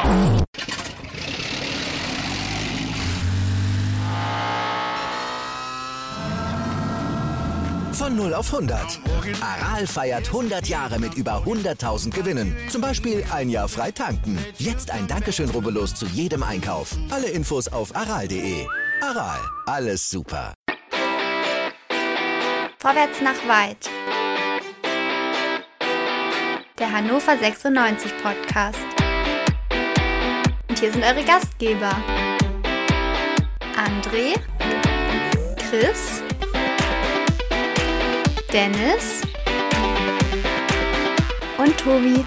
Von 0 auf 100. Aral feiert 100 Jahre mit über 100.000 Gewinnen. Zum Beispiel ein Jahr frei tanken. Jetzt ein Dankeschön, rubbellos zu jedem Einkauf. Alle Infos auf aral.de. Aral, alles super. Vorwärts nach weit. Der Hannover 96 Podcast. Und hier sind eure Gastgeber. André, Chris, Dennis und Tobi.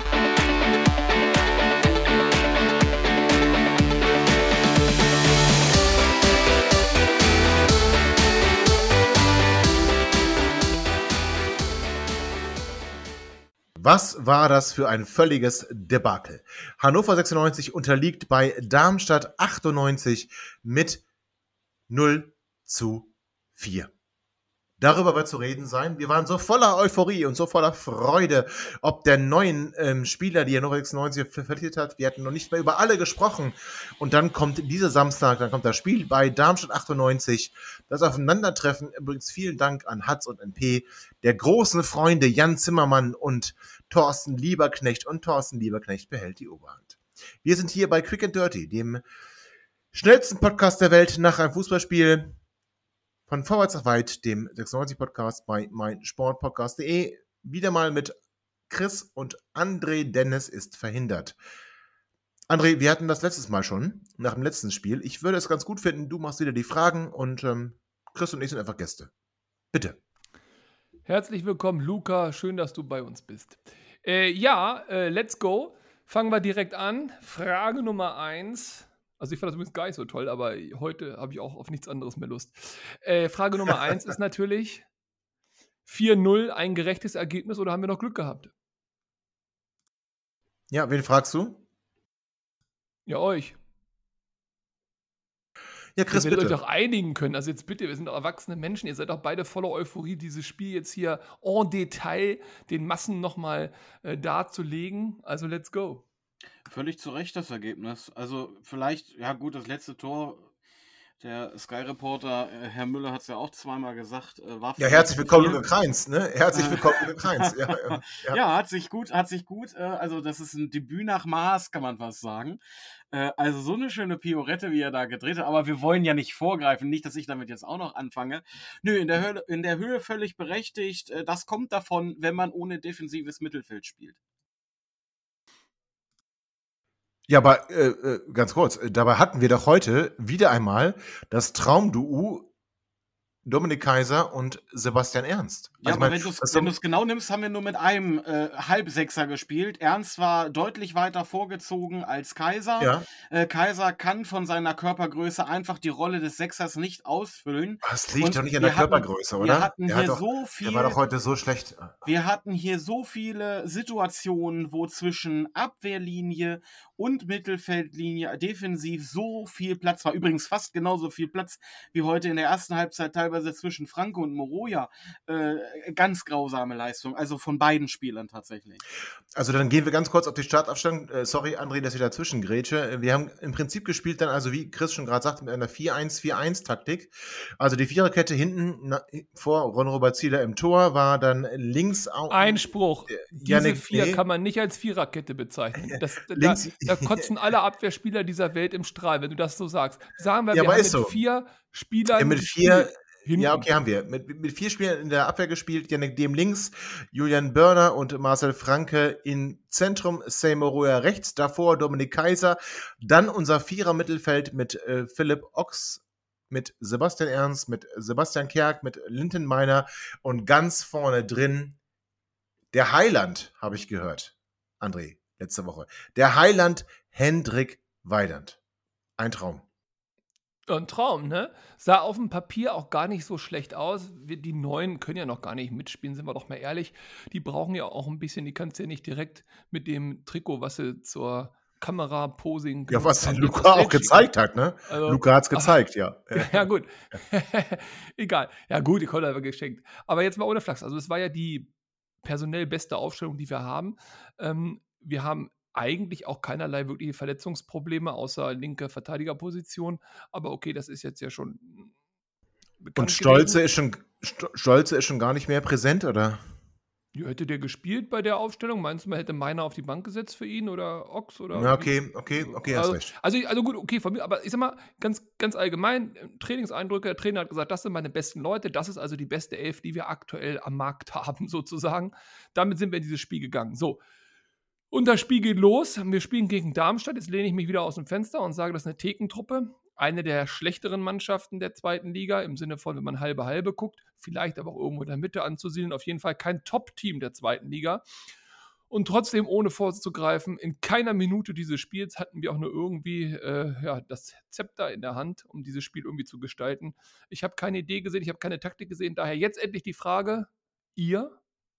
Was war das für ein völliges Debakel? Hannover 96 unterliegt bei Darmstadt 98 mit 0:4. Darüber wird zu reden sein. Wir waren so voller Euphorie und so voller Freude, ob der neuen Spieler, die Hannover 96 verpflichtet hat. Wir hatten noch nicht mehr über alle gesprochen. Und dann kommt dieser Samstag, dann kommt das Spiel bei Darmstadt 98. Das Aufeinandertreffen, übrigens vielen Dank an Hatz und NP, der großen Freunde Jan Zimmermann und Thorsten Lieberknecht. Und Thorsten Lieberknecht behält die Oberhand. Wir sind hier bei Quick and Dirty, dem schnellsten Podcast der Welt nach einem Fußballspiel. Von Vorwärts nach weit, dem 96-Podcast bei meinsportpodcast.de. Wieder mal mit Chris und André. Dennis ist verhindert. André, wir hatten das letztes Mal schon, nach dem letzten Spiel. Ich würde es ganz gut finden, du machst wieder die Fragen und Chris und ich sind einfach Gäste. Bitte. Herzlich willkommen, Luca. Schön, dass du bei uns bist. Let's go. Fangen wir direkt an. Frage Nummer 1. Also ich fand das übrigens gar nicht so toll, aber heute habe ich auch auf nichts anderes mehr Lust. Frage Nummer 1 ist natürlich 4:0 ein gerechtes Ergebnis oder haben wir noch Glück gehabt? Ja, wen fragst du? Ja, euch. Ja, Chris, ihr werdet bitte. euch doch einigen können. Also jetzt bitte, wir sind doch erwachsene Menschen. Ihr seid doch beide voller Euphorie, dieses Spiel jetzt hier en Detail den Massen nochmal darzulegen. Also let's go. Völlig zu Recht das Ergebnis. Also vielleicht, ja gut, das letzte Tor, der Sky-Reporter, Herr Müller hat es ja auch zweimal gesagt, war Ja, herzlich willkommen, Luca Kreins, ne? Herzlich willkommen, Luca Kreins. Ja. Ja, hat sich gut. Also das ist ein Debüt nach Maß, kann man fast sagen. Also so eine schöne Piorette, wie er da gedreht hat. Aber wir wollen ja nicht vorgreifen. Nicht, dass ich damit jetzt auch noch anfange. Nö, in der Höhe völlig berechtigt. Das kommt davon, wenn man ohne defensives Mittelfeld spielt. Ja, aber ganz kurz, dabei hatten wir doch heute wieder einmal das Traumduo Dominik Kaiser und Sebastian Ernst. Ja, also aber wenn du es genau nimmst, haben wir nur mit einem Halbsechser gespielt. Ernst war deutlich weiter vorgezogen als Kaiser. Ja. Kaiser kann von seiner Körpergröße einfach die Rolle des Sechsers nicht ausfüllen. Das liegt Und doch nicht an der Körpergröße, oder? Der war doch heute so schlecht. Wir hatten hier so viele Situationen, wo zwischen Abwehrlinie und Mittelfeldlinie defensiv so viel Platz war. Übrigens fast genauso viel Platz wie heute in der ersten Halbzeit teilweise zwischen Franke und Moroja. Ganz grausame Leistung, also von beiden Spielern tatsächlich. Also dann gehen wir ganz kurz auf die Startaufstellung. Sorry, André, dass ich dazwischen grätsche. Wir haben im Prinzip gespielt dann, also wie Chris schon gerade sagte, mit einer 4-1-4-1-Taktik. Also die Viererkette hinten vor Ron-Robert Zieler im Tor war dann links auch... Einspruch. Diese 4 kann man nicht als Viererkette bezeichnen. Da kotzen alle Abwehrspieler dieser Welt im Strahl, wenn du das so sagst. Sagen wir, wir haben mit 4 Spielern... Ja, mit 4... Hinten. Ja, okay, haben wir. Mit 4 Spielern in der Abwehr gespielt, Yannick Dehm links, Julian Börner und Marcel Franke im Zentrum, Seymour Royer rechts, davor Dominik Kaiser, dann unser Vierer-Mittelfeld mit Philipp Ochs, mit Sebastian Ernst, mit Sebastian Kerk, mit Linton Meiner und ganz vorne drin der Heiland, habe ich gehört, André, letzte Woche. Der Heiland Hendrik Weidand. Ein Traum. Ein Traum, ne? Sah auf dem Papier auch gar nicht so schlecht aus. Die Neuen können ja noch gar nicht mitspielen, sind wir doch mal ehrlich. Die brauchen ja auch ein bisschen, die kannst du ja nicht direkt mit dem Trikot, was sie zur Kamera-Posing... Ja, was Luca auch gezeigt hat, ne? Also, Luca hat es gezeigt, ja. Ja, gut. Egal. Ja, gut, die Kolle haben wir geschenkt. Aber jetzt mal ohne Flachs. Also, es war ja die personell beste Aufstellung, die wir haben. Wir haben eigentlich auch keinerlei wirkliche Verletzungsprobleme außer linke Verteidigerposition. Aber okay, das ist jetzt ja schon bekannt Und gewesen. Stolze ist schon gar nicht mehr präsent, oder? Ja, hätte der gespielt bei der Aufstellung? Meinst du, man hätte Meiner auf die Bank gesetzt für ihn oder Ochs Ja, oder wie? okay, hast recht. Also gut, okay, von mir, aber ich sag mal, ganz allgemein, Trainingseindrücke, der Trainer hat gesagt, das sind meine besten Leute, das ist also die beste Elf, die wir aktuell am Markt haben, sozusagen. Damit sind wir in dieses Spiel gegangen. So. Und das Spiel geht los. Wir spielen gegen Darmstadt. Jetzt lehne ich mich wieder aus dem Fenster und sage, das ist eine Thekentruppe. Eine der schlechteren Mannschaften der zweiten Liga, im Sinne von, wenn man halbe guckt, vielleicht aber auch irgendwo in der Mitte anzusiedeln. Auf jeden Fall kein Top-Team der zweiten Liga. Und trotzdem, ohne vorzugreifen, in keiner Minute dieses Spiels hatten wir auch nur irgendwie das Zepter in der Hand, um dieses Spiel irgendwie zu gestalten. Ich habe keine Idee gesehen, ich habe keine Taktik gesehen. Daher jetzt endlich die Frage, ihr?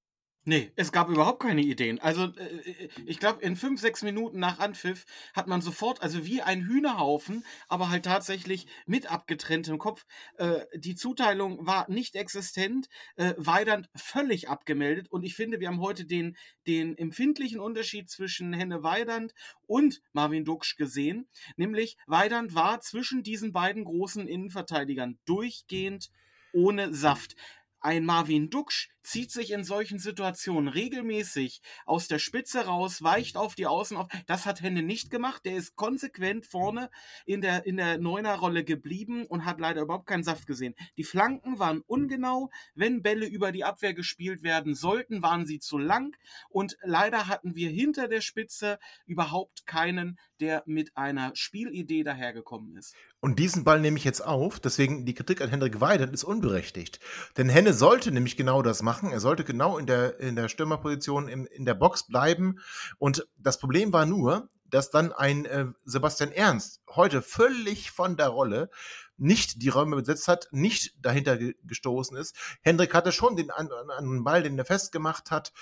Nee, es gab überhaupt keine Ideen. Also, ich glaube, in 5, 6 Minuten nach Anpfiff hat man sofort, also wie ein Hühnerhaufen, aber halt tatsächlich mit abgetrenntem Kopf. Die Zuteilung war nicht existent, Weidand völlig abgemeldet und ich finde, wir haben heute den empfindlichen Unterschied zwischen Henne Weidand und Marvin Duksch gesehen. Nämlich, Weidand war zwischen diesen beiden großen Innenverteidigern durchgehend ohne Saft. Ein Marvin Duksch zieht sich in solchen Situationen regelmäßig aus der Spitze raus, weicht auf die Außen auf. Das hat Henne nicht gemacht. Der ist konsequent vorne in der Neuner-Rolle geblieben und hat leider überhaupt keinen Saft gesehen. Die Flanken waren ungenau. Wenn Bälle über die Abwehr gespielt werden sollten, waren sie zu lang. Und leider hatten wir hinter der Spitze überhaupt keinen, der mit einer Spielidee dahergekommen ist. Und diesen Ball nehme ich jetzt auf, deswegen die Kritik an Hendrik Weidand ist unberechtigt. Denn Henne sollte nämlich genau das machen. Er sollte genau in der Stürmerposition in der Box bleiben. Und das Problem war nur, dass dann ein Sebastian Ernst heute völlig von der Rolle nicht die Räume besetzt hat, nicht dahinter gestoßen ist. Hendrik hatte schon den einen Ball, den er festgemacht hat.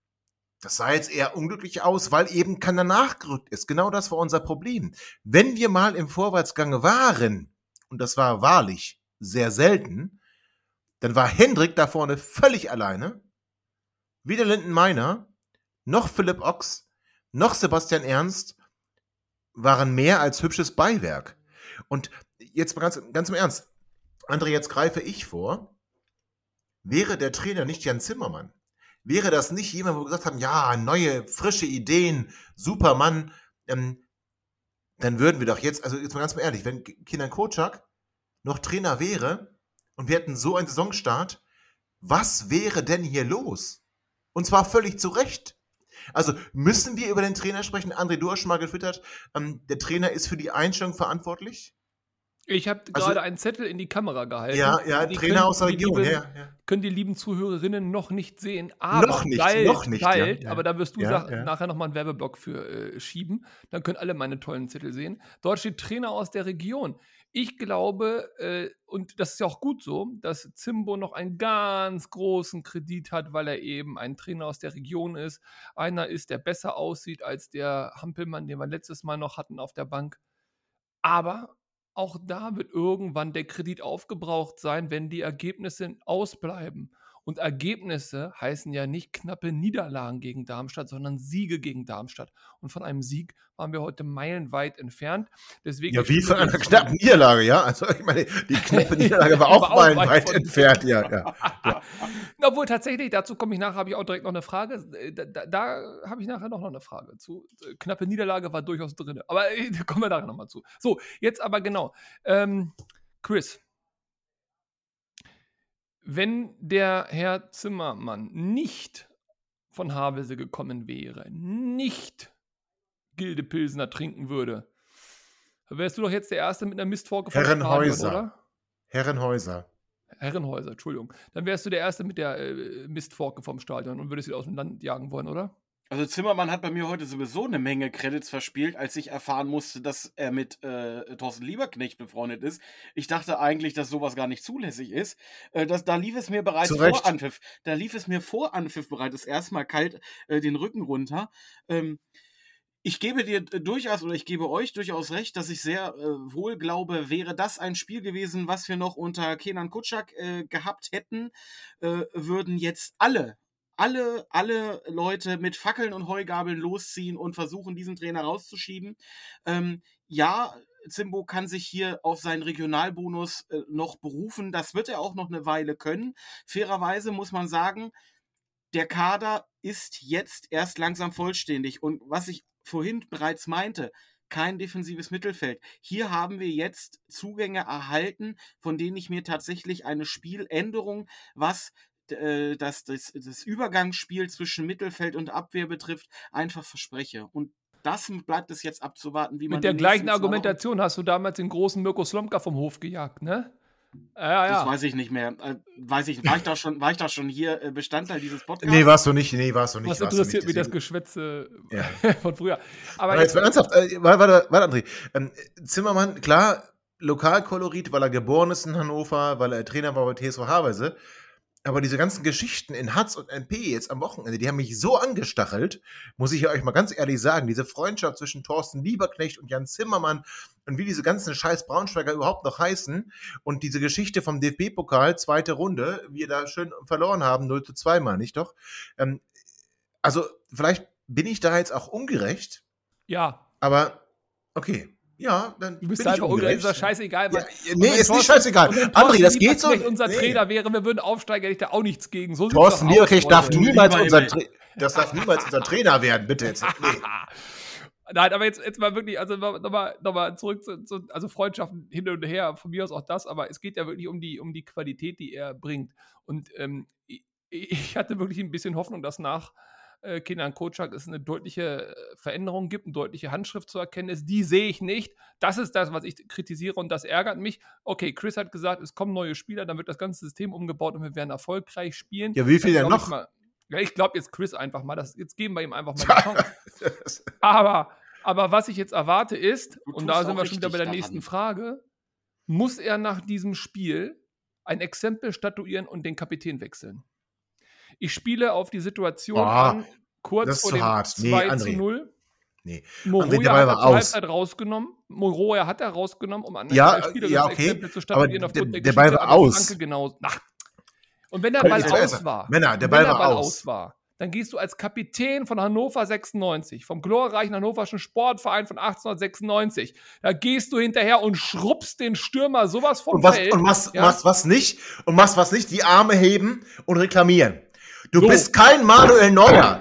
Das sah jetzt eher unglücklich aus, weil eben keiner nachgerückt ist. Genau das war unser Problem. Wenn wir mal im Vorwärtsgange waren, und das war wahrlich sehr selten, dann war Hendrik da vorne völlig alleine. Weder Linden Meiner, noch Philipp Ochs, noch Sebastian Ernst waren mehr als hübsches Beiwerk. Und jetzt mal ganz im Ernst, André, jetzt greife ich vor, wäre der Trainer nicht Jan Zimmermann, wäre das nicht jemand, wo wir gesagt haben, ja, neue, frische Ideen, super Mann, dann würden wir doch jetzt, also jetzt mal ganz mal ehrlich, wenn Kenan Kocak noch Trainer wäre und wir hätten so einen Saisonstart, was wäre denn hier los? Und zwar völlig zu Recht. Also müssen wir über den Trainer sprechen? André, du hast schon mal getwittert, der Trainer ist für die Einstellung verantwortlich? Ich habe gerade einen Zettel in die Kamera gehalten. Ja, Trainer aus der Region. Können die lieben Zuhörerinnen noch nicht sehen, aber noch nicht. Ja. Aber da wirst du nachher nochmal einen Werbeblock für schieben. Dann können alle meine tollen Zettel sehen. Dort steht Trainer aus der Region. Ich glaube, und das ist ja auch gut so, dass Zimbo noch einen ganz großen Kredit hat, weil er eben ein Trainer aus der Region ist. Einer ist, der besser aussieht als der Hampelmann, den wir letztes Mal noch hatten auf der Bank. Aber auch da wird irgendwann der Kredit aufgebraucht sein, wenn die Ergebnisse ausbleiben. Und Ergebnisse heißen ja nicht knappe Niederlagen gegen Darmstadt, sondern Siege gegen Darmstadt. Und von einem Sieg waren wir heute meilenweit entfernt. Deswegen ja, wie von einer knappen Niederlage, ja? Also ich meine, die knappe Niederlage war auch meilenweit entfernt, ja. Obwohl tatsächlich, dazu komme ich nachher, habe ich auch direkt noch eine Frage. Da habe ich nachher noch eine Frage zu. Knappe Niederlage war durchaus drin. Aber da kommen wir nachher nochmal zu. So, jetzt aber genau. Chris. Wenn der Herr Zimmermann nicht von Havelse gekommen wäre, nicht Gilde Pilsner trinken würde, wärst du doch jetzt der Erste mit einer Mistforke vom Stadion, oder? Herrenhäuser, Entschuldigung. Dann wärst du der Erste mit der Mistforke vom Stadion und würdest ihn aus dem Land jagen wollen, oder? Also Zimmermann hat bei mir heute sowieso eine Menge Credits verspielt, als ich erfahren musste, dass er mit Thorsten Lieberknecht befreundet ist. Ich dachte eigentlich, dass sowas gar nicht zulässig ist. Da lief es mir bereits vor Anpfiff. Da lief es mir vor Anpfiff bereits erstmal kalt den Rücken runter. Ich gebe dir durchaus, oder ich gebe euch durchaus recht, dass ich sehr wohl glaube, wäre das ein Spiel gewesen, was wir noch unter Kenan Kocak gehabt hätten, würden jetzt alle alle Leute mit Fackeln und Heugabeln losziehen und versuchen, diesen Trainer rauszuschieben. Ja, Zimbo kann sich hier auf seinen Regionalbonus noch berufen. Das wird er auch noch eine Weile können. Fairerweise muss man sagen, der Kader ist jetzt erst langsam vollständig. Und was ich vorhin bereits meinte, kein defensives Mittelfeld. Hier haben wir jetzt Zugänge erhalten, von denen ich mir tatsächlich eine Spieländerung, was das Übergangsspiel zwischen Mittelfeld und Abwehr betrifft, einfach verspreche. Und das bleibt es jetzt abzuwarten, wie man... Mit der gleichen Argumentation hast du damals den großen Mirko Slomka vom Hof gejagt, ne? Ja. Das weiß ich nicht mehr. War ich da schon hier Bestandteil dieses Podcasts? Nee, warst du nicht. Was interessiert mich das Geschwätze von früher? Aber jetzt mal ernsthaft, warte, André. Zimmermann, klar, Lokalkolorit, weil er geboren ist in Hannover, weil er Trainer war bei TSV Havelse. Aber diese ganzen Geschichten in Hatz und NP jetzt am Wochenende, die haben mich so angestachelt, muss ich euch mal ganz ehrlich sagen. Diese Freundschaft zwischen Thorsten Lieberknecht und Jan Zimmermann und wie diese ganzen scheiß Braunschweiger überhaupt noch heißen und diese Geschichte vom DFB-Pokal, 2. Runde, wie wir da schön verloren haben, 0-2 meine ich doch. Also vielleicht bin ich da jetzt auch ungerecht. Ja. Aber okay. Ja, dann du bist einfach ungerecht, ist doch scheißegal. Ja, nee, ist nicht scheißegal. André, das geht so. Wenn unser Trainer wäre, wir würden aufsteigen, hätte ich da auch nichts gegen. So Thorsten Lieberknecht darf niemals unser Trainer werden, bitte jetzt. Nee. Nein, aber jetzt mal wirklich, also nochmal zurück zu also Freundschaften hin und her, von mir aus auch das, aber es geht ja wirklich um die Qualität, die er bringt. Und ich hatte wirklich ein bisschen Hoffnung, dass nach Kenan Kocak es eine deutliche Veränderung gibt, eine deutliche Handschrift zu erkennen ist. Die sehe ich nicht. Das ist das, was ich kritisiere und das ärgert mich. Okay, Chris hat gesagt, es kommen neue Spieler, dann wird das ganze System umgebaut und wir werden erfolgreich spielen. Ja, wie viel denn noch? Ich glaube jetzt Chris einfach mal. Jetzt geben wir ihm einfach mal die Chance. Aber was ich jetzt erwarte ist, und da sind wir schon wieder bei der nächsten Frage, muss er nach diesem Spiel ein Exempel statuieren und den Kapitän wechseln? Ich spiele auf die Situation an, kurz vor dem 2-0. Nee. Moroja hat er zur Halbzeit rausgenommen. Moroja hat er rausgenommen, um an der Spieler okay. Exempel zu statuieren. Aber der Ball war aus. Und wenn der Ball aus war, der Ball war aus. Dann gehst du als Kapitän von Hannover 96, vom glorreichen hannoverschen Sportverein von 1896, da gehst du hinterher und schrubbst den Stürmer sowas vom Feld. Und machst was nicht, die Arme heben und reklamieren. Du bist kein Manuel Neuer,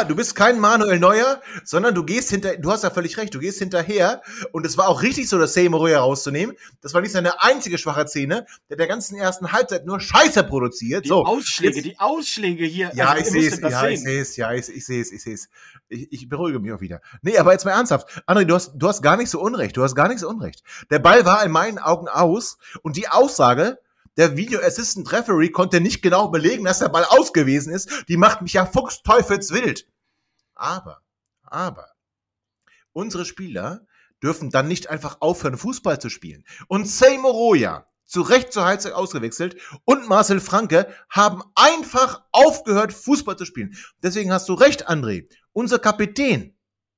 sondern du hast ja völlig recht, du gehst hinterher und es war auch richtig so, das Seymour rauszunehmen. Das war nicht seine einzige schwache Szene, der ganzen ersten Halbzeit nur Scheiße produziert. Die Ausschläge hier. Ja, also, ich sehe es. Ich beruhige mich auch wieder. Nee, aber jetzt mal ernsthaft. André, du hast gar nicht so Unrecht. Der Ball war in meinen Augen aus und die Aussage, der Video Assistant Referee konnte nicht genau belegen, dass der Ball aus gewesen ist. Die macht mich ja fuchsteufelswild. Aber unsere Spieler dürfen dann nicht einfach aufhören, Fußball zu spielen. Und Seymour zu Recht zur Halbzeit ausgewechselt und Marcel Franke haben einfach aufgehört, Fußball zu spielen. Deswegen hast du recht, André. Unser Kapitän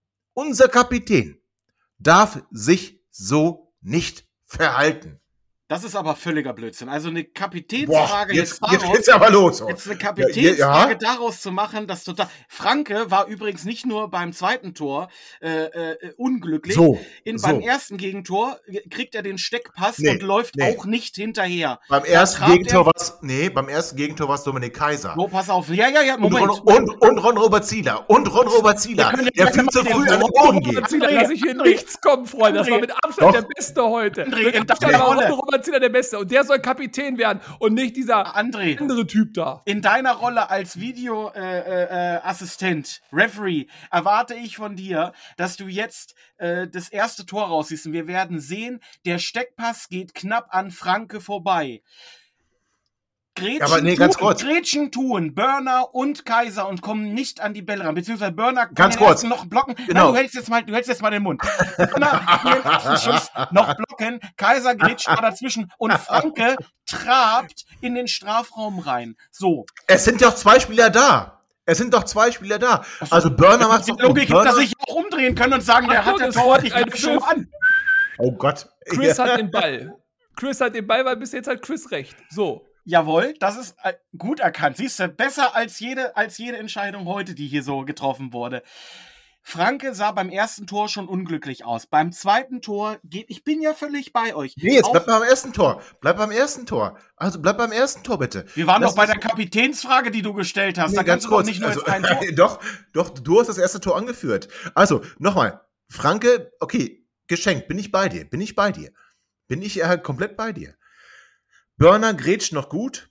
darf sich so nicht verhalten. Das ist aber völliger Blödsinn. Also eine Kapitänsfrage jetzt geht's aber los. Jetzt eine Kapitänsfrage daraus zu machen, das total. Franke war übrigens nicht nur beim zweiten Tor unglücklich. Beim ersten Gegentor kriegt er den Steckpass und läuft auch nicht hinterher. Beim ersten Gegentor war es Dominik Kaiser. So, pass auf. Ja, Moment. Und Ron-Robert Zieler. Der viel zu früh an den Boden geht. Lass ich hier nichts kommen, Freunde. Das war mit Abstand der Beste heute. Der Beste. Und der soll Kapitän werden und nicht dieser andere Typ da. In deiner Rolle als Videoassistent, Referee, erwarte ich von dir, dass du jetzt das erste Tor rausziehst. Wir werden sehen, der geht knapp an Franke vorbei. Gretchen tun Börner und Kaiser und kommen nicht an die Bälle ran. Beziehungsweise Börner kann noch blocken. Genau. Nein, du hältst jetzt mal den Mund. Börner kann den ersten Schuss noch blocken. Kaiser grätscht da dazwischen und Franke trabt in den Strafraum rein. So. Es sind doch zwei Spieler da. Also Börner macht die Logik, dass sich auch umdrehen können und sagen, der hat der Torwart nicht schon an. Oh Gott. Chris hat den Ball, weil bis jetzt hat Chris recht. So. Jawohl, das ist gut erkannt. Siehst du, besser als jede Entscheidung heute, die hier so getroffen wurde. Franke sah beim ersten Tor schon unglücklich aus. Beim zweiten Tor ich bin ja völlig bei euch. Nee, jetzt bleib beim ersten Tor. Also bleib beim ersten Tor, bitte. Wir waren doch bei der Kapitänsfrage, die du gestellt hast. Nee, da ganz kannst du kurz. doch nicht nur Also, jetzt ein Tor. Doch, du hast das erste Tor angeführt. Also, nochmal. Franke, okay, geschenkt, bin ich bei dir. Bin ich komplett bei dir. Börner grätscht noch gut.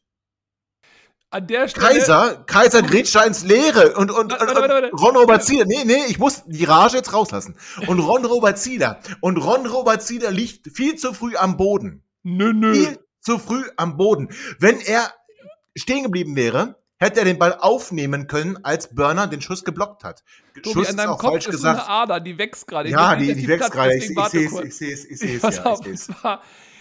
An der Stelle. Kaiser grätscht da ins Leere und Warte. Ron-Robert Zieler. Nee, ich muss die Rage jetzt rauslassen. Und Ron-Robert Zieler liegt viel zu früh am Boden. Nö. Viel zu früh am Boden. Wenn er stehen geblieben wäre, hätte er den Ball aufnehmen können, als Börner den Schuss geblockt hat. Tobi, Schuss an deinem ist auch Kopf falsch ist gesagt. so eine Ader, die wächst gerade. Ja, die wächst gerade. Ich sehe sehe es. Pass auf, es war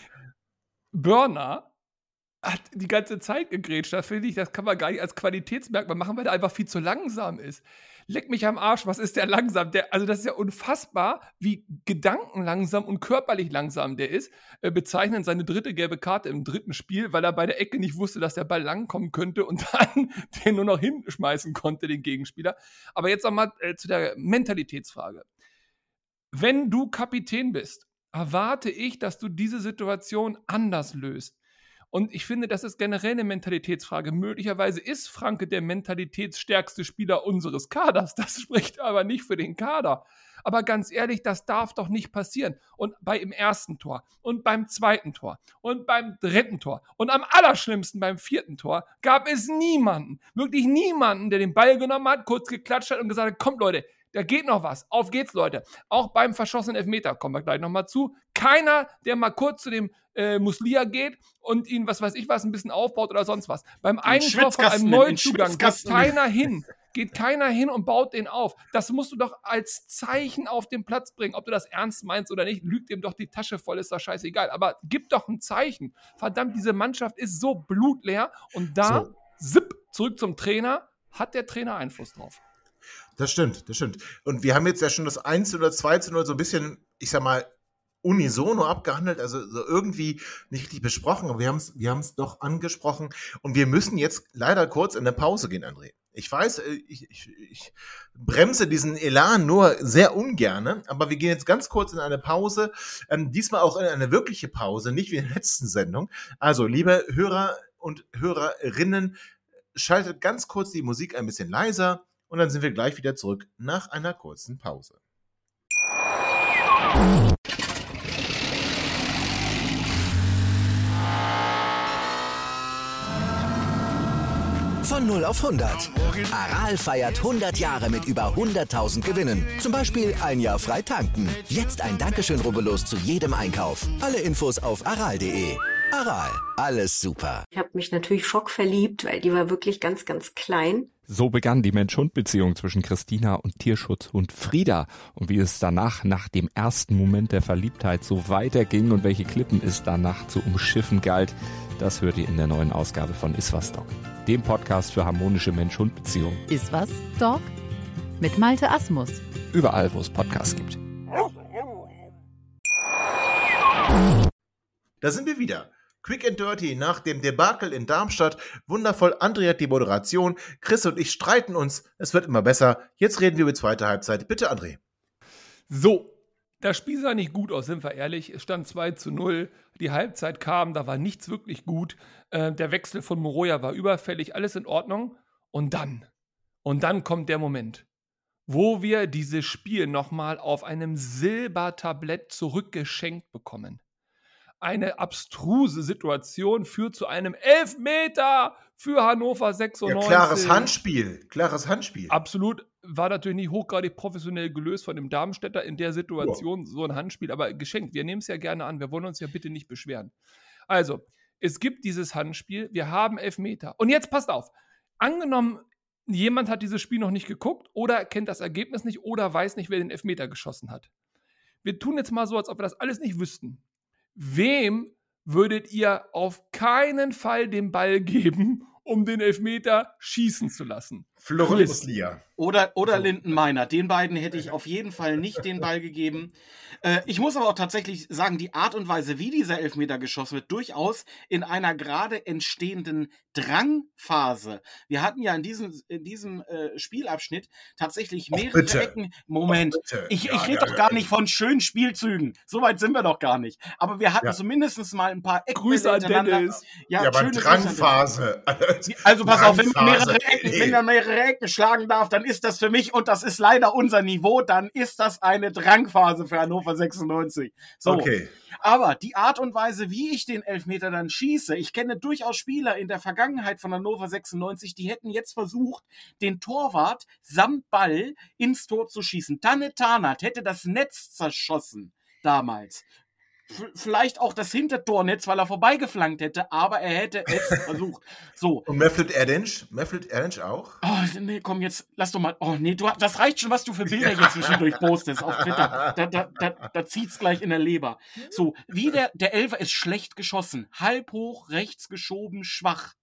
Börner hat die ganze Zeit gegrätscht. Das finde ich, das kann man gar nicht als Qualitätsmerkmal machen, weil der einfach viel zu langsam ist. Leck mich am Arsch, was ist der langsam? Also das ist ja unfassbar, wie gedankenlangsam und körperlich langsam der ist. Bezeichnend seine 3. gelbe Karte im 3. Spiel, weil er bei der Ecke nicht wusste, dass der Ball langkommen könnte und dann den nur noch hinschmeißen konnte, den Gegenspieler. Aber jetzt nochmal zu der Mentalitätsfrage. Wenn du Kapitän bist, erwarte ich, dass du diese Situation anders löst. Und ich finde, das ist generell eine Mentalitätsfrage. Möglicherweise ist Franke der mentalitätsstärkste Spieler unseres Kaders. Das spricht aber nicht für den Kader. Aber ganz ehrlich, das darf doch nicht passieren. Und im ersten Tor und beim zweiten Tor und beim 3. Tor und am allerschlimmsten beim 4. Tor gab es niemanden, wirklich niemanden, der den Ball genommen hat, kurz geklatscht hat und gesagt hat, kommt Leute, da geht noch was. Auf geht's, Leute. Auch beim verschossenen Elfmeter, kommen wir gleich nochmal zu. Keiner, der mal kurz zu dem Muslia geht und ihn, was weiß ich was, ein bisschen aufbaut oder sonst was. Beim einen Tor von einem Neuzugang geht keiner hin und baut den auf. Das musst du doch als Zeichen auf den Platz bringen. Ob du das ernst meinst oder nicht, lügt ihm doch die Tasche voll, ist doch scheißegal. Aber gib doch ein Zeichen. Verdammt, diese Mannschaft ist so blutleer. Und zurück zum Trainer, hat der Trainer Einfluss drauf. Das stimmt. Und wir haben jetzt ja schon das 1 oder 2-0 so ein bisschen, ich sag mal, unisono abgehandelt, also so irgendwie nicht richtig besprochen, aber wir haben es doch angesprochen und wir müssen jetzt leider kurz in eine Pause gehen, André. Ich weiß, ich bremse diesen Elan nur sehr ungerne, aber wir gehen jetzt ganz kurz in eine Pause, diesmal auch in eine wirkliche Pause, nicht wie in der letzten Sendung. Also, liebe Hörer und Hörerinnen, schaltet ganz kurz die Musik ein bisschen leiser und dann sind wir gleich wieder zurück nach einer kurzen Pause. Von 0 auf 100. Aral feiert 100 Jahre mit über 100.000 Gewinnen. Zum Beispiel ein Jahr frei tanken. Jetzt ein Dankeschön, rubbellos zu jedem Einkauf. Alle Infos auf aral.de. Aral, alles super. Ich habe mich natürlich schockverliebt, weil die war wirklich ganz, ganz klein. So begann die Mensch-Hund-Beziehung zwischen Christina und Tierschutzhund Frieda. Und wie es danach, nach dem ersten Moment der Verliebtheit, so weiterging und welche Klippen es danach zu umschiffen galt, das hört ihr in der neuen Ausgabe von Iswas Dog, dem Podcast für harmonische Mensch-Hund-Beziehungen. Iswas Dog mit Malte Asmus. Überall, wo es Podcasts gibt. Da sind wir wieder. Quick and Dirty nach dem Debakel in Darmstadt. Wundervoll, André hat die Moderation. Chris und ich streiten uns. Es wird immer besser. Jetzt reden wir über die zweite Halbzeit. Bitte, André. So, das Spiel sah nicht gut aus, sind wir ehrlich. Es stand 2-0. Die Halbzeit kam, da war nichts wirklich gut. Der Wechsel von Moroja war überfällig, alles in Ordnung. Und dann kommt der Moment, wo wir dieses Spiel nochmal auf einem Silbertablett zurückgeschenkt bekommen. Eine abstruse Situation führt zu einem Elfmeter für Hannover 96. Ja, klares Handspiel. Absolut, war natürlich nicht hochgradig professionell gelöst von dem Darmstädter in der Situation, so ein Handspiel, aber geschenkt. Wir nehmen es ja gerne an, wir wollen uns ja bitte nicht beschweren. Also, es gibt dieses Handspiel, wir haben Elfmeter. Und jetzt passt auf, angenommen, jemand hat dieses Spiel noch nicht geguckt oder kennt das Ergebnis nicht oder weiß nicht, wer den Elfmeter geschossen hat. Wir tun jetzt mal so, als ob wir das alles nicht wüssten. Wem würdet ihr auf keinen Fall den Ball geben, um den Elfmeter schießen zu lassen? Florent Muslija. Oder Lindenmeiner. Den beiden hätte ich auf jeden Fall nicht den Ball gegeben. Ich muss aber auch tatsächlich sagen, die Art und Weise, wie dieser Elfmeter geschossen wird, durchaus in einer gerade entstehenden Drangphase. Wir hatten ja in diesem Spielabschnitt tatsächlich mehrere Ecken. Moment, ich rede doch gar nicht von schönen Spielzügen. So weit sind wir doch gar nicht. Aber wir hatten zumindest mal ein paar Ecken. Grüße an Dennis. Ja, aber Drangphase. Also pass auf, wenn man mehrere Ecken schlagen darf, dann ist das für mich, und das ist leider unser Niveau, dann ist das eine Drangphase für Hannover 96. So. Okay. Aber die Art und Weise, wie ich den Elfmeter dann schieße, ich kenne durchaus Spieler in der Vergangenheit von Hannover 96, die hätten jetzt versucht, den Torwart samt Ball ins Tor zu schießen. Tanne Tarnath hätte das Netz zerschossen damals. Vielleicht auch das Hintertornetz, weil er vorbeigeflankt hätte, aber er hätte es versucht. So. Und Mevlüt Erdinç auch? Oh, nee, komm, jetzt, lass doch mal. Oh, nee, das reicht schon, was du für Bilder jetzt zwischendurch postest auf Twitter. Da zieht's gleich in der Leber. So, wie der Elfer ist schlecht geschossen. Halb hoch, rechts geschoben, schwach.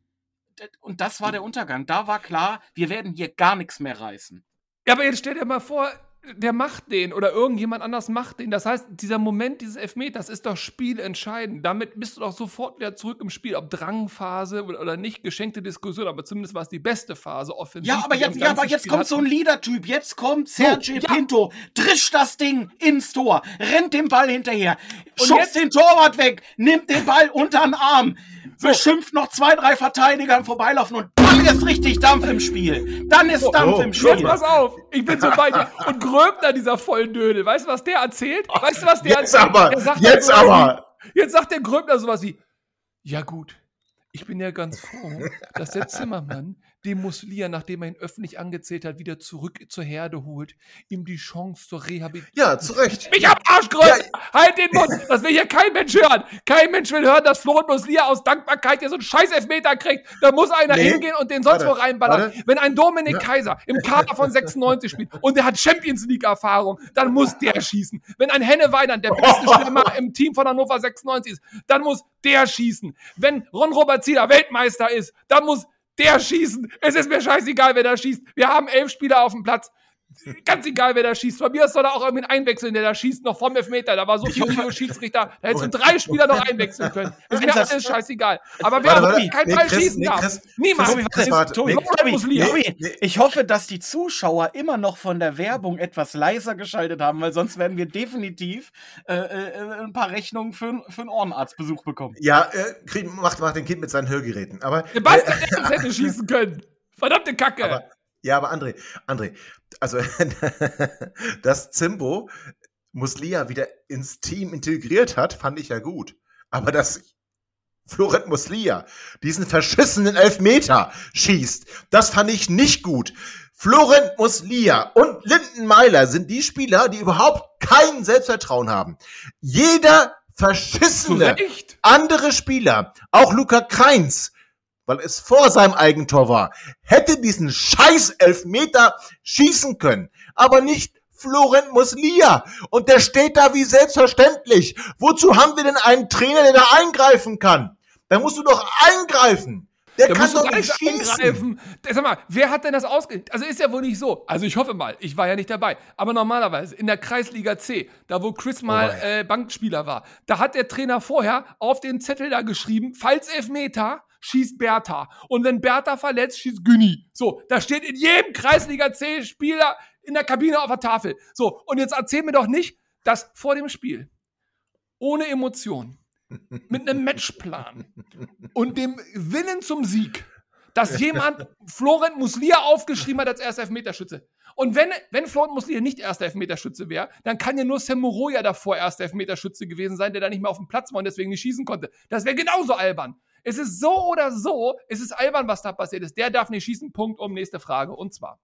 Und das war der Untergang. Da war klar, wir werden hier gar nichts mehr reißen. Ja, aber jetzt stell dir mal vor, der macht den oder irgendjemand anders macht den. Das heißt, dieser Moment dieses Elfmeters ist doch spielentscheidend. Damit bist du doch sofort wieder zurück im Spiel. Ob Drangphase oder nicht, geschenkte Diskussion, aber zumindest war es die beste Phase offensiv. Ja, aber jetzt kommt so ein Leader-Typ. Jetzt kommt Sergej Pinto, drischt das Ding ins Tor, rennt dem Ball hinterher, schubst den Torwart weg, nimmt den Ball unter den Arm, beschimpft noch 2, 3 Verteidiger im Vorbeilaufen und dann ist richtig Dampf im Spiel. Dann ist Dampf im Spiel. Jetzt pass auf, ich bin so bei dir. Und Gröbner, dieser Volldödel, weißt du, was der erzählt? Weißt du, was der erzählt? Jetzt sagt der Gröbner sowas wie, ja gut, ich bin ja ganz froh, dass der Zimmermann dem Muslija, nachdem er ihn öffentlich angezählt hat, wieder zurück zur Herde holt, ihm die Chance zur Rehabilitation. Ja, zu Recht. Mich am Arsch, Gröbner! Halt den Mund! Das will hier kein Mensch hören! Kein Mensch will hören, dass Florent Muslija aus Dankbarkeit hier so einen scheiß Elfmeter kriegt. Da muss einer hingehen und den sonst wo reinballern. Wenn ein Dominik Kaiser im Kader von 96 spielt und der hat Champions-League-Erfahrung, dann muss der schießen. Wenn ein Henne Weinand der beste Stürmer im Team von Hannover 96 ist, dann muss der schießen. Wenn Ron-Robert Zieler Weltmeister ist, dann muss der schießen. Es ist mir scheißegal, wer da schießt. Wir haben 11 Spieler auf dem Platz. Ganz egal, wer da schießt. Von mir aus soll er auch irgendwie einwechseln, der da schießt, noch vom Elfmeter. Da war so viel Videoschiedsrichter, da hättest du 3 Spieler noch einwechseln können. Ist mir alles scheißegal. Aber wer kein Ball schießen darf, niemand. Ich hoffe, dass die Zuschauer immer noch von der Werbung etwas leiser geschaltet haben, weil sonst werden wir definitiv ein paar Rechnungen für einen Ohrenarztbesuch bekommen. Ja, macht den Kind mit seinen Hörgeräten. Aber Sebastian Dennis hätte schießen können. Verdammte Kacke. Aber André, also dass Zimbo Muslija wieder ins Team integriert hat, fand ich ja gut. Aber dass Florent Muslija diesen verschissenen Elfmeter schießt, das fand ich nicht gut. Florent Muslija und Lindenmeiner sind die Spieler, die überhaupt kein Selbstvertrauen haben. Jeder verschissene andere Spieler, auch Luca Kreins, weil es vor seinem Eigentor war, hätte diesen scheiß Elfmeter schießen können. Aber nicht Florent Muslija. Und der steht da wie selbstverständlich. Wozu haben wir denn einen Trainer, der da eingreifen kann? Da musst du doch eingreifen. Der kann doch nicht schießen. Sag mal, wer hat denn das ausgelegt? Also ist ja wohl nicht so. Also ich hoffe mal, ich war ja nicht dabei. Aber normalerweise in der Kreisliga C, da wo Chris mal Bankspieler war, da hat der Trainer vorher auf den Zettel da geschrieben, falls Elfmeter, schießt Bertha. Und wenn Bertha verletzt, schießt Günni. So, da steht in jedem Kreisliga C-Spieler in der Kabine auf der Tafel. So, und jetzt erzähl mir doch nicht, dass vor dem Spiel, ohne Emotion, mit einem Matchplan und dem Willen zum Sieg, dass jemand Florent Muslija aufgeschrieben hat als erster Elfmeterschütze. Und wenn Florent Muslija nicht erster Elfmeterschütze wäre, dann kann ja nur Sam Moroja davor erster Elfmeterschütze gewesen sein, der da nicht mehr auf dem Platz war und deswegen nicht schießen konnte. Das wäre genauso albern. Es ist so oder so, es ist albern, was da passiert ist. Der darf nicht schießen, Punkt, nächste Frage. Und zwar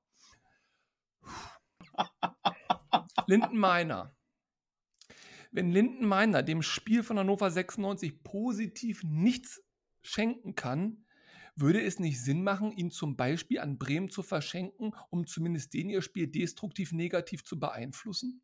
Lindenmeiner. Wenn Lindenmeiner dem Spiel von Hannover 96 positiv nichts schenken kann, würde es nicht Sinn machen, ihn zum Beispiel an Bremen zu verschenken, um zumindest den ihr Spiel destruktiv negativ zu beeinflussen?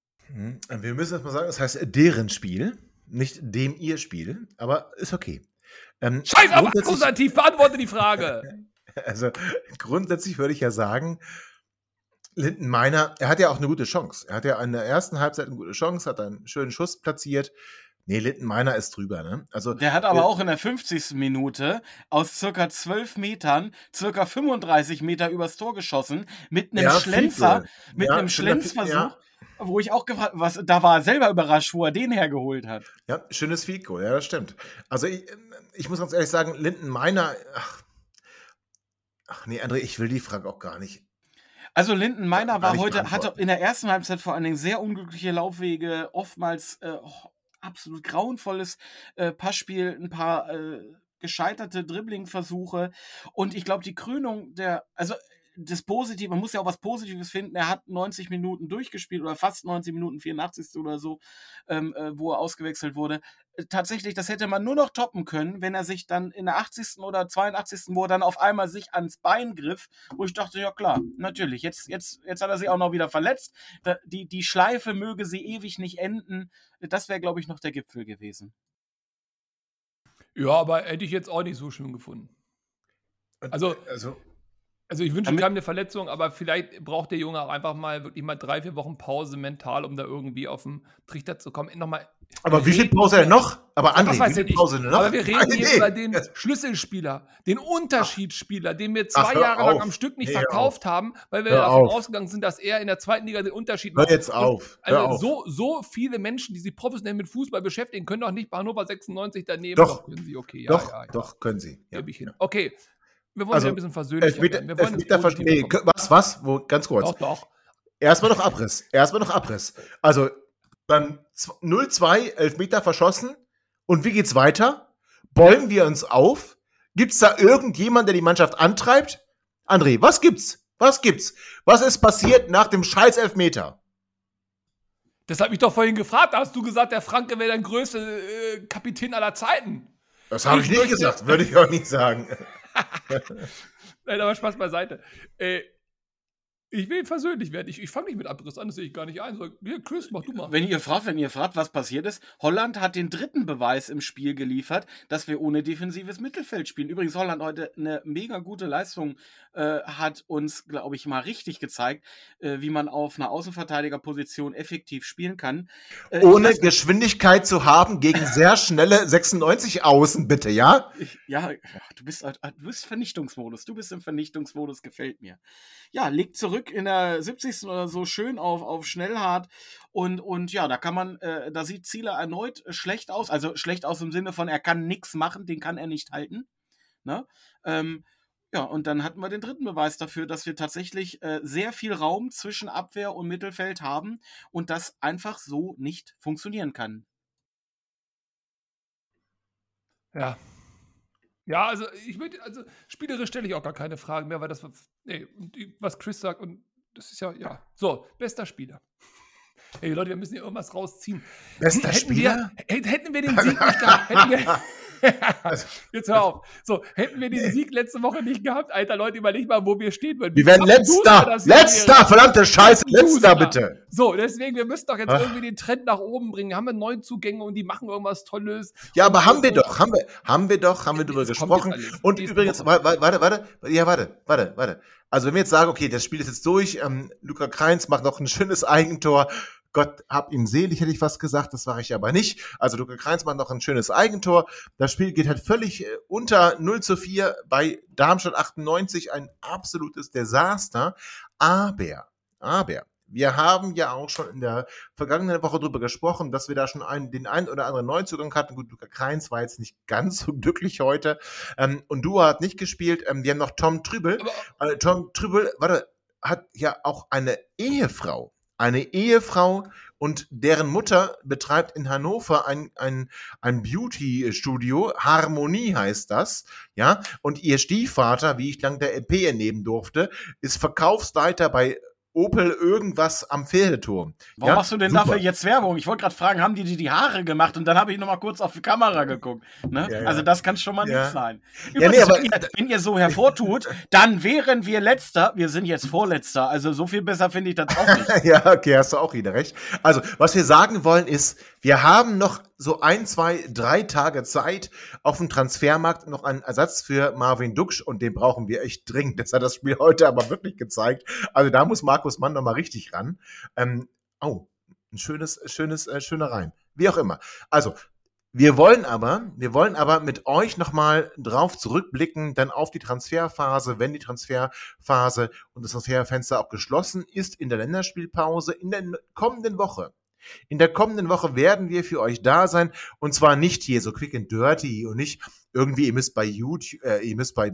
Wir müssen jetzt mal sagen, das heißt deren Spiel, nicht dem ihr Spiel, aber ist okay. Scheiß auf Akkusativ, beantworte die Frage. Also grundsätzlich würde ich ja sagen, Lindenmeiner, er hat ja auch eine gute Chance. Er hat ja in der ersten Halbzeit eine gute Chance, hat einen schönen Schuss platziert. Nee, Lindenmeiner ist drüber, ne? Also, der hat aber auch in der 50. Minute aus circa 12 Metern circa 35 Meter übers Tor geschossen mit einem Schlenzer, mit einem Schlenzversuch, wo ich auch gefragt habe, da war er selber überrascht, wo er den hergeholt hat. Ja, schönes Field Goal, ja, das stimmt. Also ich muss ganz ehrlich sagen, Lindenmeiner, ach nee, André, ich will die Frage auch gar nicht. Also Lindenmeiner hatte in der ersten Halbzeit vor allen Dingen sehr unglückliche Laufwege, oftmals absolut grauenvolles Passspiel, ein paar gescheiterte Dribbling-Versuche und ich glaube, die Krönung das Positive, man muss ja auch was Positives finden, er hat 90 Minuten durchgespielt oder fast 90 Minuten, 84. oder so, wo er ausgewechselt wurde. Tatsächlich, das hätte man nur noch toppen können, wenn er sich dann in der 80. oder 82., wo er dann auf einmal sich ans Bein griff, wo ich dachte, ja klar, natürlich, jetzt hat er sich auch noch wieder verletzt, die Schleife möge sie ewig nicht enden, das wäre, glaube ich, noch der Gipfel gewesen. Ja, aber hätte ich jetzt auch nicht so schön gefunden. Also ich wünsche keinem eine Verletzung, aber vielleicht braucht der Junge auch einfach mal wirklich mal 3-4 Wochen Pause mental, um da irgendwie auf den Trichter zu kommen. Aber wie viel Pause denn noch? Aber André, wie viel Pause noch? Aber wir reden hier über den Schlüsselspieler, den Unterschiedsspieler, den wir 2 Jahre lang am Stück nicht verkauft haben, weil wir davon ausgegangen sind, dass er in der zweiten Liga den Unterschied macht. Hör jetzt auf. Also so viele Menschen, die sich professionell mit Fußball beschäftigen, können doch nicht bei Hannover 96 daneben. Doch, können sie, okay. Doch, können sie. Ja. Okay. Wir wollen ja ein bisschen versöhnlich werden. Was? Ganz kurz. Doch. Erstmal noch Abriss. Also, dann 0-2, Elfmeter verschossen. Und wie geht's weiter? Bäumen wir uns auf? Gibt's da irgendjemand, der die Mannschaft antreibt? André, was gibt's? Was ist passiert nach dem scheiß Elfmeter? Das hat mich doch vorhin gefragt. Da hast du gesagt, der Franke wäre der größte Kapitän aller Zeiten. Das habe ich nicht gesagt, würde ich auch nicht sagen. Nein, aber Spaß beiseite. Ich will versöhnlich werden. Ich fange nicht mit Abriss an, das sehe ich gar nicht ein. So, hier, Chris, mach du mal. Wenn ihr fragt, was passiert ist, Holland hat den dritten Beweis im Spiel geliefert, dass wir ohne defensives Mittelfeld spielen. Übrigens, Holland heute eine mega gute Leistung hat uns, glaube ich, mal richtig gezeigt, wie man auf einer Außenverteidigerposition effektiv spielen kann. Ohne Geschwindigkeit zu haben gegen sehr schnelle 96 Außen, bitte, ja? Du bist Vernichtungsmodus. Du bist im Vernichtungsmodus, gefällt mir. Ja, legt zurück in der 70. oder so schön auf Schnellhardt und ja, da sieht Zieler erneut schlecht aus, also schlecht aus im Sinne von, er kann nichts machen, den kann er nicht halten, ne? Ja, und dann hatten wir den dritten Beweis dafür, dass wir tatsächlich sehr viel Raum zwischen Abwehr und Mittelfeld haben und das einfach so nicht funktionieren kann. Ja. Ja, also spielerisch stelle ich auch gar keine Fragen mehr, weil was Chris sagt, und das ist ja. So, bester Spieler. Ey, Leute, wir müssen hier irgendwas rausziehen. Bester Spieler? Hätten wir den Sieg nicht gehabt, jetzt hör auf. So, hätten wir den Sieg letzte Woche nicht gehabt, Alter, Leute, überleg mal, wo wir stehen würden. Wir wären letzter, verdammte Scheiße, letzter bitte. So, deswegen, wir müssen doch jetzt irgendwie den Trend nach oben bringen. Haben wir Neuzugänge und die machen irgendwas Tolles. Ja, aber haben wir drüber gesprochen. Und übrigens, warte. Also wenn wir jetzt sagen, okay, das Spiel ist jetzt durch, Luca Kreins macht noch ein schönes Eigentor. Gott hab ihm selig, hätte ich was gesagt, das war ich aber nicht. Also Luca Kreins macht noch ein schönes Eigentor. Das Spiel geht halt völlig unter 0-4 bei Darmstadt 98, ein absolutes Desaster. Aber, wir haben ja auch schon in der vergangenen Woche drüber gesprochen, dass wir da schon den einen oder anderen Neuzugang hatten. Gut, Luca Kreins war jetzt nicht ganz so glücklich heute. Und Dua hat nicht gespielt. Wir haben noch Tom Trübel. Tom Trübel, hat ja auch eine Ehefrau und deren Mutter betreibt in Hannover ein Beauty-Studio, Harmonie heißt das, ja, und ihr Stiefvater, wie ich dank der EP erleben durfte, ist Verkaufsleiter bei Opel irgendwas am Pferdeturm. Warum machst du denn dafür jetzt Werbung? Ich wollte gerade fragen, haben die Haare gemacht und dann habe ich nochmal kurz auf die Kamera geguckt. Ne? Ja. Also das kann schon mal nicht sein. Übrigens, wenn ihr so hervortut, dann wären wir Letzter. Wir sind jetzt Vorletzter. Also so viel besser finde ich das auch nicht. Ja, okay, hast du auch wieder recht. Also was wir sagen wollen ist, wir haben noch so 1, 2, 3 Tage Zeit auf dem Transfermarkt noch einen Ersatz für Marvin Duksch und den brauchen wir echt dringend. Das hat das Spiel heute aber wirklich gezeigt. Also da muss Markus Mann nochmal richtig ran. Ein schöner Reim. Wie auch immer. Also, wir wollen aber mit euch nochmal drauf zurückblicken, dann auf die Transferphase, wenn die Transferphase und das Transferfenster auch geschlossen ist in der Länderspielpause in der kommenden Woche. In der kommenden Woche werden wir für euch da sein und zwar nicht hier so quick and dirty und nicht irgendwie, ihr müsst bei YouTube, ihr müsst bei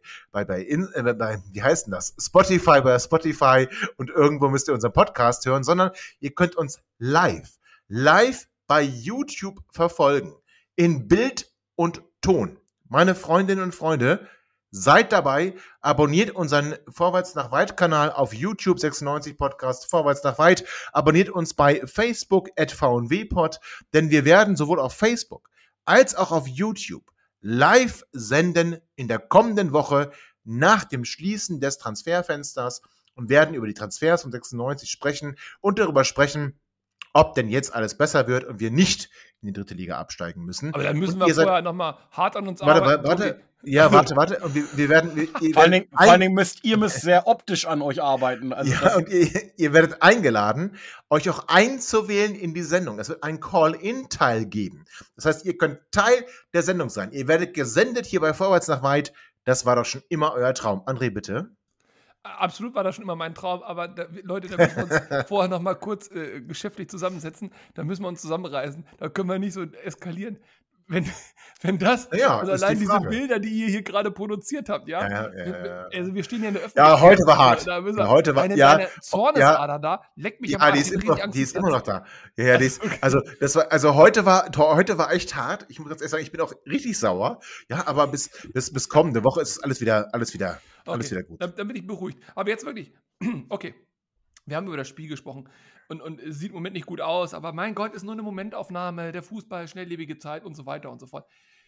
wie heißt denn das? Bei Spotify und irgendwo müsst ihr unseren Podcast hören, sondern ihr könnt uns live bei YouTube verfolgen. In Bild und Ton. Meine Freundinnen und Freunde, seid dabei, abonniert unseren Vorwärts nach Weit Kanal auf YouTube 96 Podcast Vorwärts nach Weit, abonniert uns bei Facebook @vnwpod, denn wir werden sowohl auf Facebook als auch auf YouTube live senden in der kommenden Woche nach dem Schließen des Transferfensters und werden über die Transfers von 96 sprechen und darüber sprechen, ob denn jetzt alles besser wird und wir nicht in die 3. Liga absteigen müssen. Aber dann müssen wir vorher nochmal hart an uns arbeiten. Warte. Und wir werden... Vor allen Dingen müsst ihr sehr optisch an euch arbeiten. Also ja, und ihr werdet eingeladen, euch auch einzuwählen in die Sendung. Es wird einen Call-In-Teil geben. Das heißt, ihr könnt Teil der Sendung sein. Ihr werdet gesendet hier bei Vorwärts nach Weit. Das war doch schon immer euer Traum. André, bitte. Absolut war das schon immer mein Traum, aber Leute, da müssen wir uns vorher noch mal kurz geschäftlich zusammensetzen, da müssen wir uns zusammenreißen, da können wir nicht so eskalieren. Wenn das, also allein diese Bilder, die ihr hier gerade produziert habt, ja? Also wir stehen hier in der Öffentlichkeit. Ja, heute war hart. Deine Zornesader da, leck mich am Arsch. Die ist immer noch da. Ja, die ist, also heute war echt hart. Ich muss ganz ehrlich sagen, ich bin auch richtig sauer. Ja, aber bis kommende Woche ist alles wieder gut. Dann bin ich beruhigt. Aber jetzt wirklich, okay, wir haben über das Spiel gesprochen und es sieht im Moment nicht gut aus, aber mein Gott, ist nur eine Momentaufnahme, der Fußball, schnelllebige Zeit und so weiter und so fort.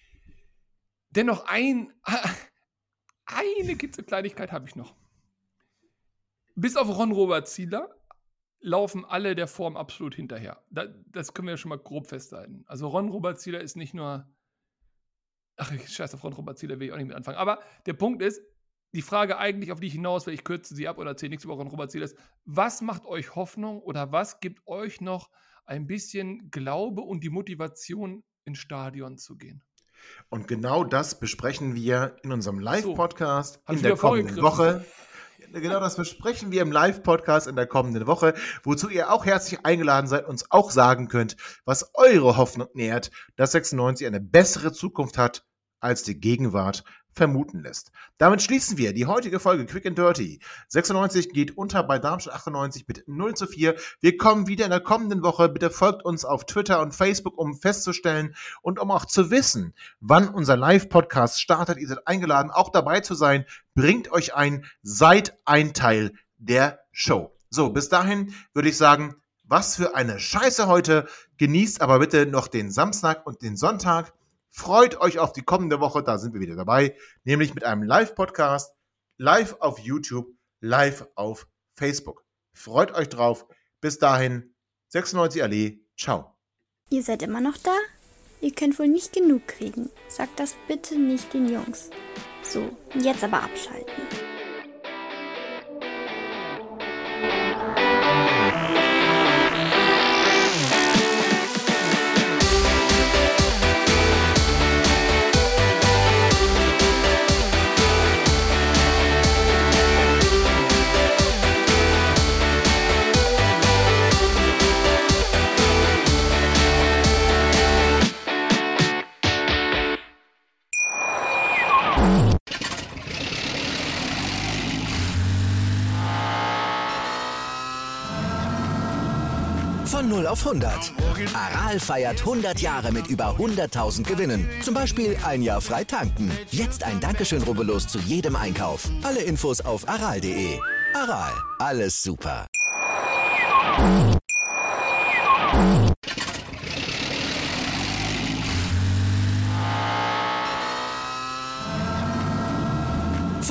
Dennoch eine Kleinigkeit habe ich noch. Bis auf Ron-Robert Zieler laufen alle der Form absolut hinterher. Das können wir schon mal grob festhalten. Also Ron-Robert Zieler ist nicht nur... Ach, scheiß auf Ron-Robert Zieler, will ich auch nicht mit anfangen. Aber der Punkt ist, die Frage eigentlich, auf die ich hinaus will, ich kürze sie ab oder erzähle nichts über Ron-Robert Zieler, ist, was macht euch Hoffnung oder was gibt euch noch ein bisschen Glaube und die Motivation, ins Stadion zu gehen? Und genau das besprechen wir in unserem Live-Podcast in der kommenden Woche. Genau das besprechen wir im Live-Podcast in der kommenden Woche, wozu ihr auch herzlich eingeladen seid, uns auch sagen könnt, was eure Hoffnung nährt, dass 96 eine bessere Zukunft hat, als die Gegenwart vermuten lässt. Damit schließen wir die heutige Folge Quick and Dirty. 96 geht unter bei Darmstadt 98 mit 0:4. Wir kommen wieder in der kommenden Woche. Bitte folgt uns auf Twitter und Facebook, um festzustellen und um auch zu wissen, wann unser Live-Podcast startet. Ihr seid eingeladen, auch dabei zu sein. Bringt euch ein, seid ein Teil der Show. So, bis dahin würde ich sagen, was für eine Scheiße heute. Genießt aber bitte noch den Samstag und den Sonntag. Freut euch auf die kommende Woche, da sind wir wieder dabei, nämlich mit einem Live-Podcast, live auf YouTube, live auf Facebook. Freut euch drauf. Bis dahin, 96 Allee, ciao. Ihr seid immer noch da? Ihr könnt wohl nicht genug kriegen. Sagt das bitte nicht den Jungs. So, jetzt aber abschalten. Von 0 auf 100. Aral feiert 100 Jahre mit über 100.000 Gewinnen. Zum Beispiel ein Jahr frei tanken. Jetzt ein Dankeschön, rubbellos zu jedem Einkauf. Alle Infos auf aral.de. Aral, alles super.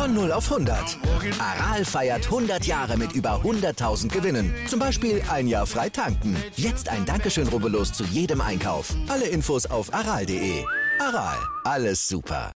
Von 0 auf 100. Aral feiert 100 Jahre mit über 100.000 Gewinnen. Zum Beispiel ein Jahr frei tanken. Jetzt ein Dankeschön, rubbellos zu jedem Einkauf. Alle Infos auf aral.de. Aral, alles super.